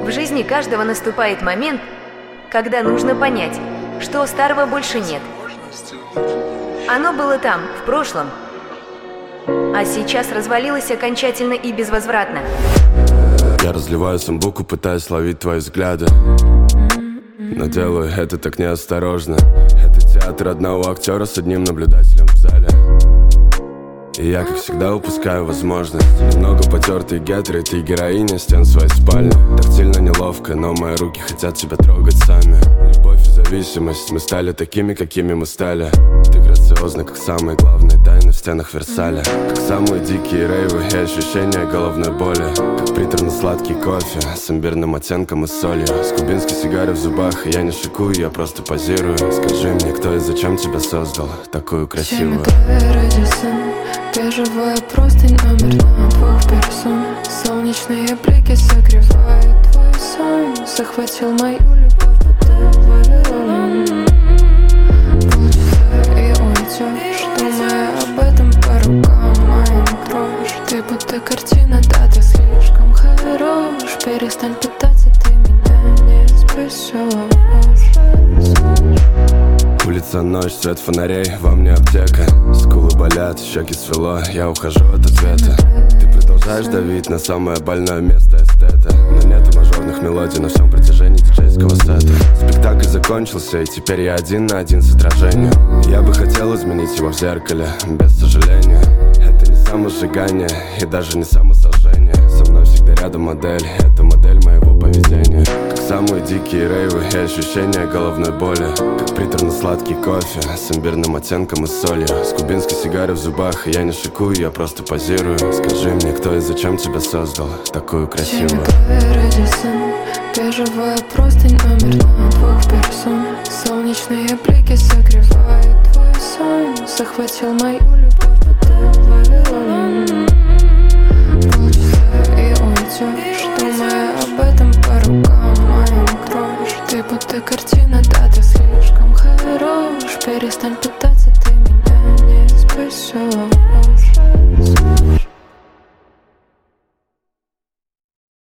В жизни каждого наступает момент, когда нужно понять, что старого больше нет. Оно было там, в прошлом, а сейчас развалилось окончательно и безвозвратно. Я разливаю самбуку, пытаюсь ловить твои взгляды, но делаю это так неосторожно. Это театр одного актера с одним наблюдателем в зале. И я, как всегда, упускаю возможность. Немного потертые гетры, ты героиня стен своей спальни. Тактильно неловко, но мои руки хотят тебя трогать сами. Любовь и зависимость, мы стали такими, какими мы стали. Ты грациозна, как самые главные тайны в стенах Версаля. Как самые дикие рейвы и ощущения головной боли. Как приторно-сладкий кофе с имбирным оттенком и солью. С кубинской сигарой в зубах, и я не шикую, я просто позирую. Скажи мне, кто и зачем тебя создал такую красивую? Бежевая простынь, номер на 2 персон. Солнечные блики согревают твой сон. Захватил мою любовь, потом полчаса и уйдешь. Думая об этом по рукам моим кровь. Ты будто картина, да, ты слишком хорош. Перестань пытаться, ты меня не спасешь. Улица, ночь, свет фонарей, во мне аптека. Скулы болят, щеки свело, я ухожу от ответа. Ты продолжаешь давить на самое больное место эстета. Но нету мажорных мелодий на всем протяжении диджейского сета. Спектакль закончился, и теперь я один на один с отражением. Я бы хотел изменить его в зеркале, без сожаления. Это не самосжигание и даже не самосожжение. Со мной всегда рядом модель, это модель моего поведения. Как самые дикие рейвы и ощущения головной боли. Как приторно-сладкий кофе с имбирным оттенком и солью. С кубинской сигарой в зубах, и я не шикую, я просто позирую. Скажи мне, кто и зачем тебя создал такую красивую? Бежевая простынь, номер на 2 персон. Солнечные блики согревают твой сон. Захватил мою любовь, потом полчаса и уйдешь. Думая об этом по рукам моим кровь. Ты будто картина, да, ты слишком хорош. Перестань пытаться, ты меня не спасешь.